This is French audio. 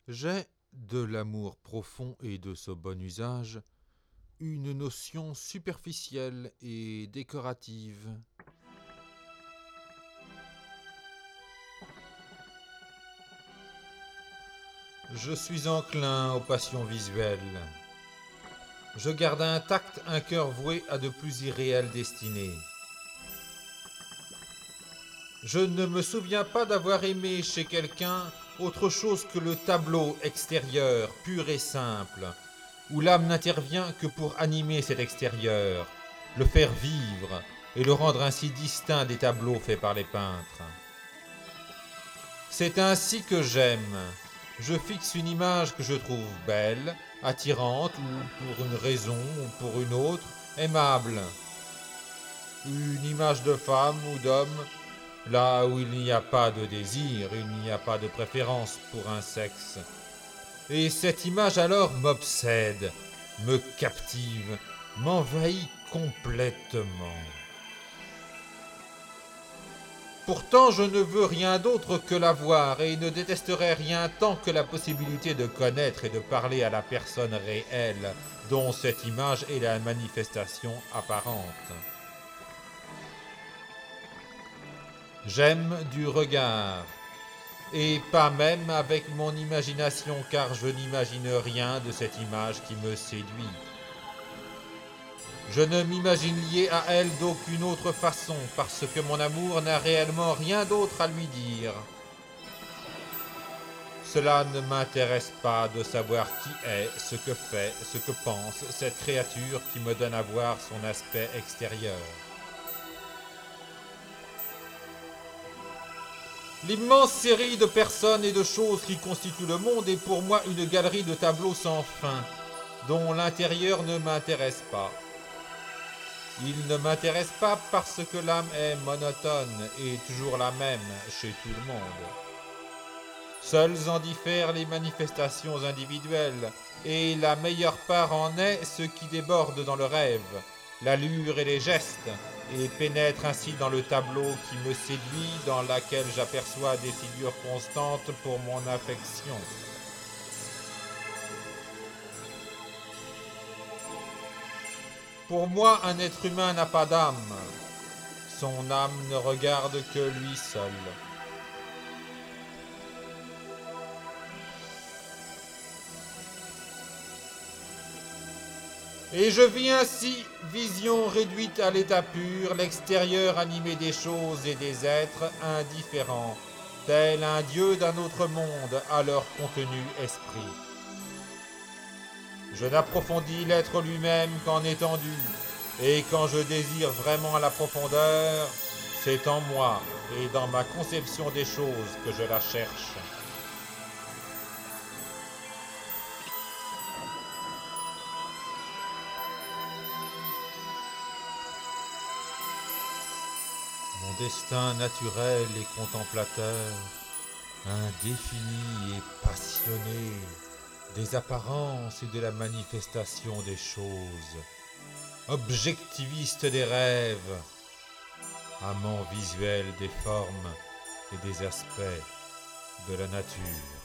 J'ai, de l'amour profond et de ce bon usage, une notion superficielle et décorative. Je suis enclin aux passions visuelles. Je garde intact un cœur voué à de plus irréelles destinées. Je ne me souviens pas d'avoir aimé chez quelqu'un autre chose que le tableau extérieur, pur et simple, où l'âme n'intervient que pour animer cet extérieur, le faire vivre et le rendre ainsi distinct des tableaux faits par les peintres. C'est ainsi que j'aime. Je fixe une image que je trouve belle, attirante, ou pour une raison ou pour une autre, aimable. Une image de femme ou d'homme, là où il n'y a pas de désir, il n'y a pas de préférence pour un sexe. Et cette image alors m'obsède, me captive, m'envahit complètement. Pourtant, je ne veux rien d'autre que la voir et ne détesterais rien tant que la possibilité de connaître et de parler à la personne réelle dont cette image est la manifestation apparente. J'aime du regard, et pas même avec mon imagination car je n'imagine rien de cette image qui me séduit. Je ne m'imagine lié à elle d'aucune autre façon parce que mon amour n'a réellement rien d'autre à lui dire. Cela ne m'intéresse pas de savoir qui est, ce que fait, ce que pense cette créature qui me donne à voir son aspect extérieur. L'immense série de personnes et de choses qui constituent le monde est pour moi une galerie de tableaux sans fin, dont l'intérieur ne m'intéresse pas. Il ne m'intéresse pas parce que l'âme est monotone et toujours la même chez tout le monde. Seules en diffèrent les manifestations individuelles, et la meilleure part en est ce qui déborde dans le rêve, l'allure et les gestes, et pénètre ainsi dans le tableau qui me séduit, dans laquelle j'aperçois des figures constantes pour mon affection. Pour moi, un être humain n'a pas d'âme. Son âme ne regarde que lui seul. Et je vis ainsi, vision réduite à l'état pur, l'extérieur animé des choses et des êtres indifférents, tel un dieu d'un autre monde à leur contenu esprit. Je n'approfondis l'être lui-même qu'en étendue, et quand je désire vraiment la profondeur, c'est en moi et dans ma conception des choses que je la cherche. Mon destin naturel et contemplateur, indéfini et passionné, des apparences et de la manifestation des choses, objectiviste des rêves, amant visuel des formes et des aspects de la nature.